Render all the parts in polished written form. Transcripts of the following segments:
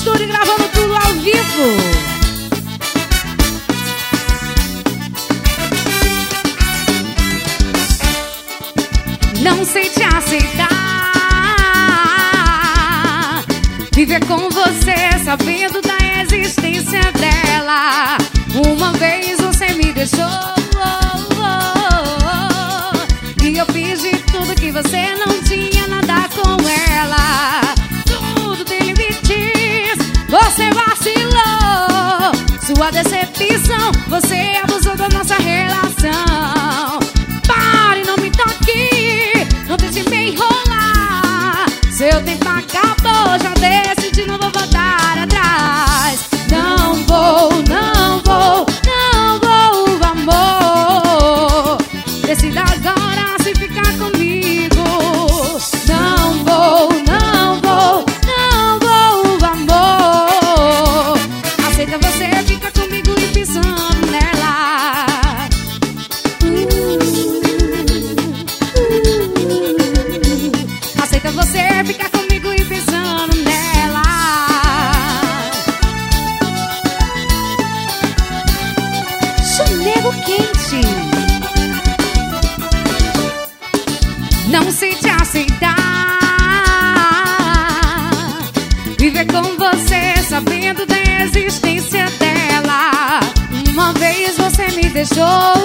Estúdio gravando tudo ao vivo. Não sei te aceitar, viver com você sabendo da existência dela. Uma vez você me deixou, e eu fiz de tudo que você não tinha nada com ela. Tudo tem limites, você vacilou. Sua decepção, você abusou da nossa relação. Pare, não me toque, não tente me enrolar. Seu tempo acabou, já decidi, não vou voltar atrás. Não vou, não vou, não vou, amor. Decida agora se ficar comigo. Não vou, não vou, não vou, amor. Aceita você ficar comigo e pisando nela. Aceita você ficar comigo e pisando nela. Chamego quente. Não sei te aceitar, viver com você sabendo da existência dela. Uma vez você me deixou,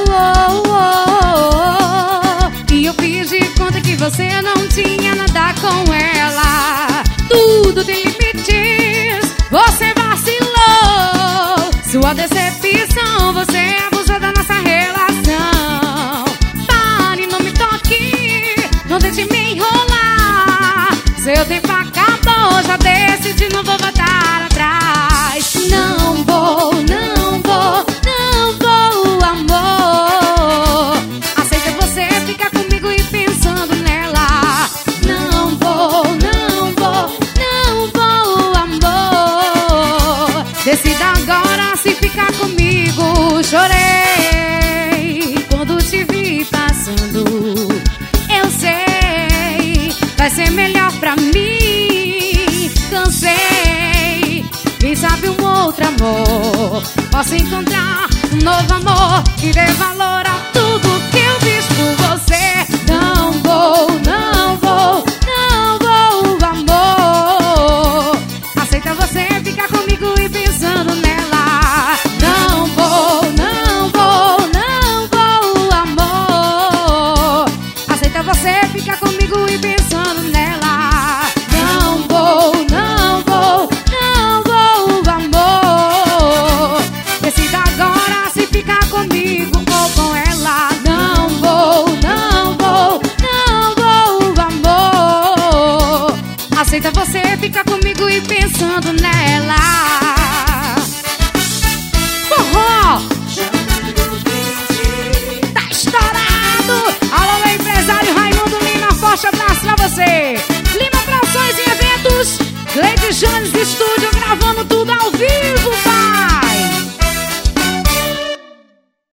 e eu fiz de conta que você não tinha nada com ela. Tudo tem limites, você vacilou. Sua decepção, você abusou da nossa relação. Pare, não me toque, não deixe me enrolar. Seu tempo acabou, já decidi, não vou voltar atrás. Não vou, não vou, não vou, amor. Aceita você ficar comigo e pensando nela. Não vou, não vou, não vou, amor. Decida agora se ficar comigo. Chorei quando te vi passando. Eu sei, vai ser melhor pra mim. Cansei, quem sabe um outro amor. Posso encontrar um novo amor que dê valor a tudo que eu fiz por você. Não vou, não vou, não vou, amor. Aceita você ficar comigo e pensando nela. Não vou, não vou, não vou, amor. Aceita você ficar comigo e pensando nela. Não vou, não vou, não vou, amor. Decida agora se ficar comigo ou com ela. Não vou, não vou, não vou, amor. Aceita você ficar comigo e pensando